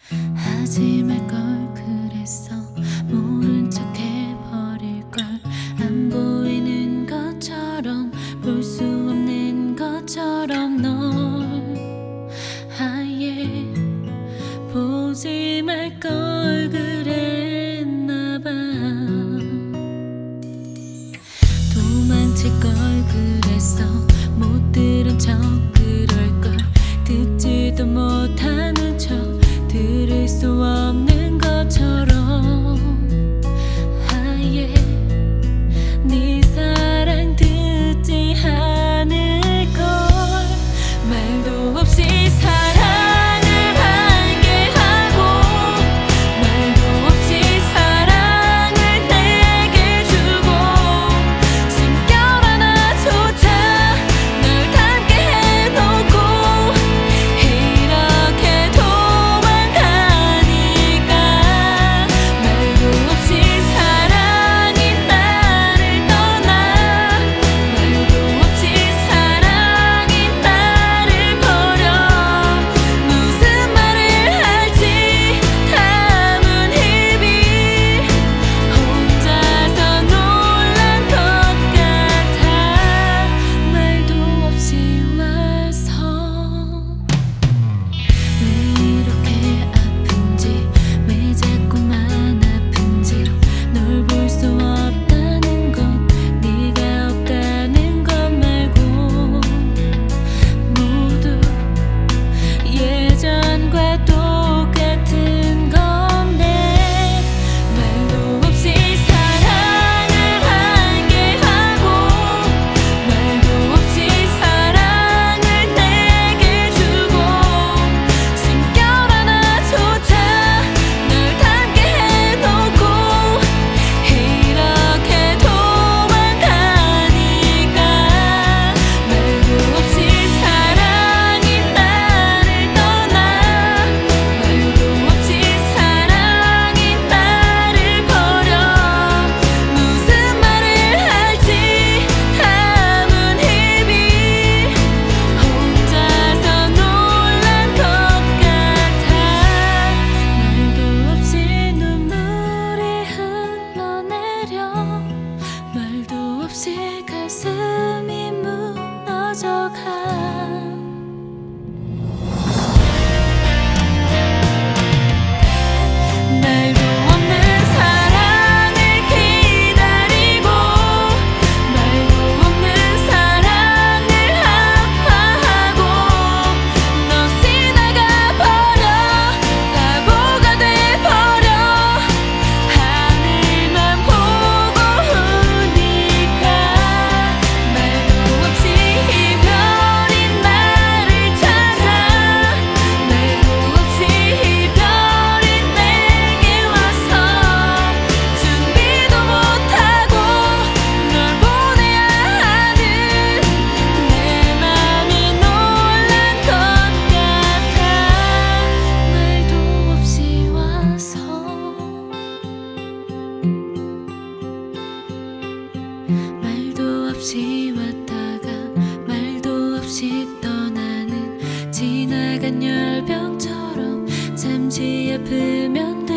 하지 말 걸 그랬어. 모른 척 해버릴 걸. 안 보이는 것처럼, 볼 수 없는 것처럼 널 아예 보지 말 걸 그랬나 봐. 도망칠 걸 그랬어. 못 들은 척 그럴 걸. 듣지도 못하는 척, 들을 수 없는 것처럼 아예 네 사랑 듣지 않을 걸. 말도 없이 사랑을 알게 하고, 말도 없이 사랑을 내게 주고, 숨결 하나조차 널 닮게 해놓고 이렇게 도망가니까. 말도 없이 사랑이 나를 떠나, 말도 없이 사랑이 나를 버려. 무슨 말을 할지 담은 입이 혼자서 놀란 것 같아. 말도 없이 와서 왜 이렇게 아픈지, 왜 자꾸만 아픈지. 널 볼 수 없다는 것, 네가 없다는 것 말고 모두 예전과 똑같은 건데. 말도 없이 사랑을 알게 하고, 말도 없이 사랑을 내게 주고, 숨결 하나조차 널 닮게 해놓고 이렇게 도망가니까. 말도 없이 사랑이 나를 떠나, 말도 없이 사랑이 나를 버려. 무슨 말을 할지 담은 입이 혼자서 놀란 것 같아. 말도 없이 눈물이 흘러내려, 말도 없이 가슴이 무너져가. 말도 없는 사랑을 기다리고, 말도 없는 사랑을 아파하고, 너 없이 나가버려, 바보가 돼버려. 하늘만 보고 우니까. 말도 없이 이별인 나를 찾아, 말도 없이 이별인 내게 와서 준비도 못하고 널 보내야 하는 내 맘이 놀란 것 같아. 말도 없이 와서, 말도 없이 왔다가 말도 없이 떠나는 지나간 열병처럼 잠시 아프면 돼.